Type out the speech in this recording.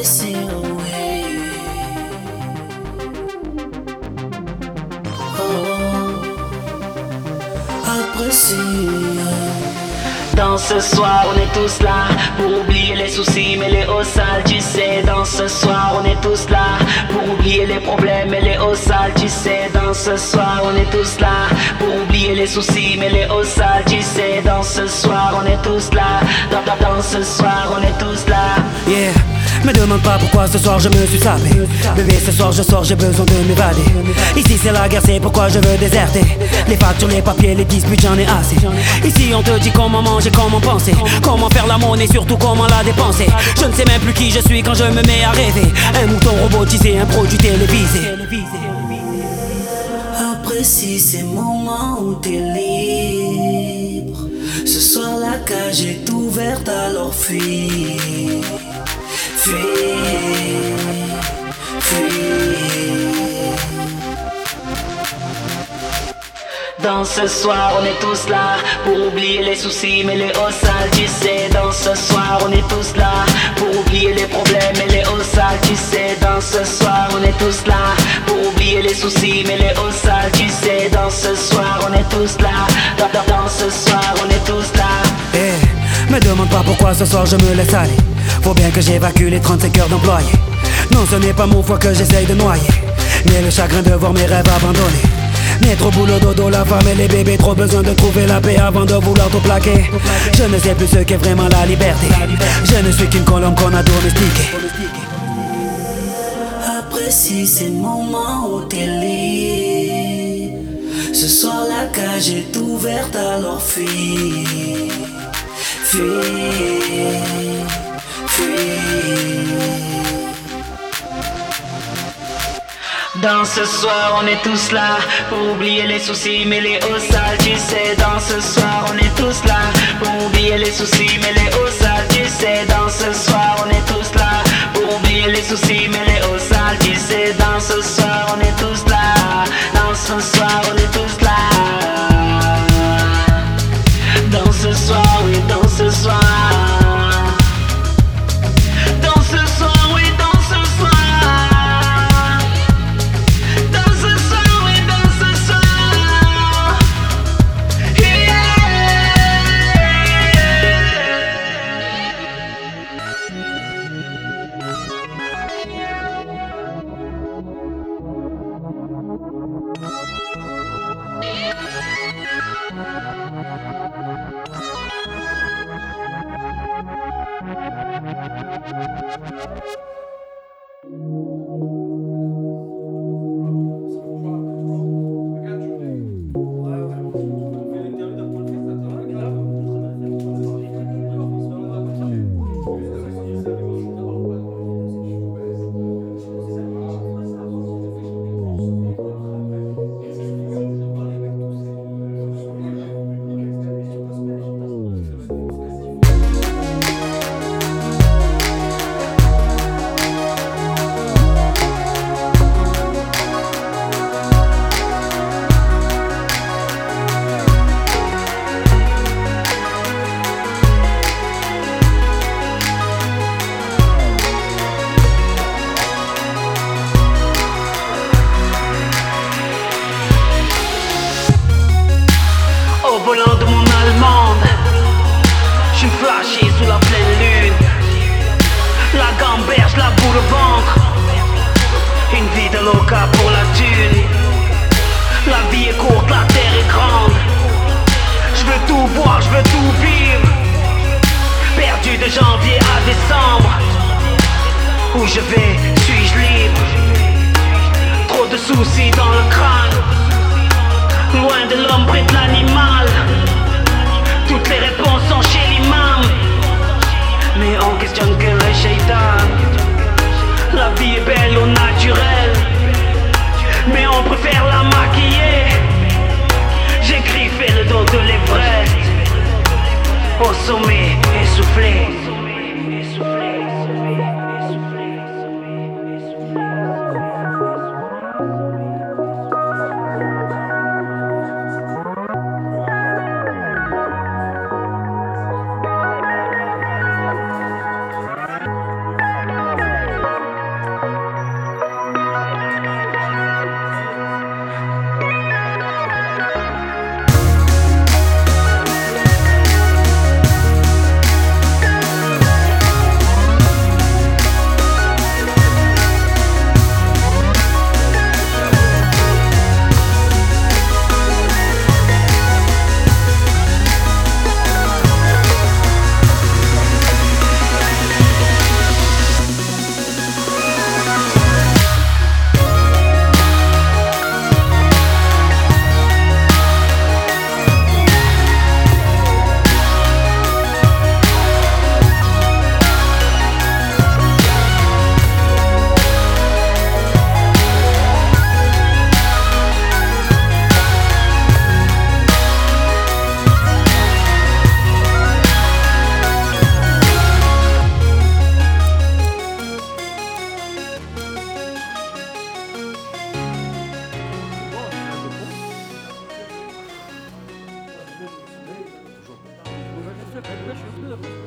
Apprécie, oui. Apprécie. Dans ce soir, on est tous là pour oublier les soucis, mais les hauts sales, tu sais. Dans ce soir, on est tous là pour oublier les problèmes et les hauts sales, tu sais. Dans ce soir, on est tous là pour oublier les soucis, mais les hauts sales, tu sais. Dans ce soir, on est tous là. Dans ce soir, on est tous là. Yeah. Me demande pas pourquoi ce soir je me suis sapé. Bébé, ce soir je sors, j'ai besoin de m'évader. Ici c'est la guerre, c'est pourquoi je veux déserter. Les factures, les papiers, les disputes, j'en ai assez. Ici on te dit comment manger, comment penser, comment faire la monnaie, surtout comment la dépenser. Je ne sais même plus qui je suis quand je me mets à rêver. Un mouton robotisé, un produit télévisé. Apprécie ces moments où t'es libre. Ce soir la cage est ouverte, alors fuis. Fuis, fuis. Dans ce soir, on est tous là pour oublier les soucis, mais les hauts sales, tu sais. Dans ce soir, on est tous là pour oublier les problèmes et les hauts sales, tu sais. Dans ce soir, on est tous là pour oublier les soucis, mais les hauts sales, tu sais. Dans ce soir, on est tous là. Dans ce soir, on est tous là. Hey, me demande pas pourquoi ce soir je me laisse aller. Faut bien que j'évacue les 35 heures d'employé. Non, ce n'est pas mon foie que j'essaye de noyer, mais le chagrin de voir mes rêves abandonnés. Mettre au boulot dodo, la femme et les bébés, trop besoin de trouver la paix avant de vouloir tout plaquer. Je ne sais plus ce qu'est vraiment la liberté. Je ne suis qu'une colombe qu'on a domestiquée. Apprécie ces moments où t'es libre. Ce soir la cage est ouverte, alors fuis. Fuis, fuis. Dans ce soir, on est tous là pour oublier les soucis, mais les hauts sales, tu sais. Dans ce soir, on est tous là pour oublier les soucis, mais les hauts sales, tu sais. Dans ce soir, on est tous là pour oublier les soucis, mais les hauts sales, tu sais. Dans ce soir, on est tous là. Dans ce soir, on est tous là. Dans ce soir, oui, dans ce soir. Dans ce soir, oui, dans ce soir. Au volant de mon allemande, j'suis flashé sous la pleine lune. La gamberge, la boule au ventre. Une vie de loca pour la thune. La vie est courte, la terre est grande. J'veux tout voir, j'veux tout vivre. Perdu de janvier à décembre. Où je vais, suis-je libre? Trop de soucis dans le crâne. Loin de l'ombre et de l'animal. Toutes les réponses sont chez l'imam. Mais on questionne que le shaitan. La vie est belle au naturel, mais on préfère la maquiller. J'ai griffé le dos de l'Everest. Au sommet, essoufflé. là, je suis un peu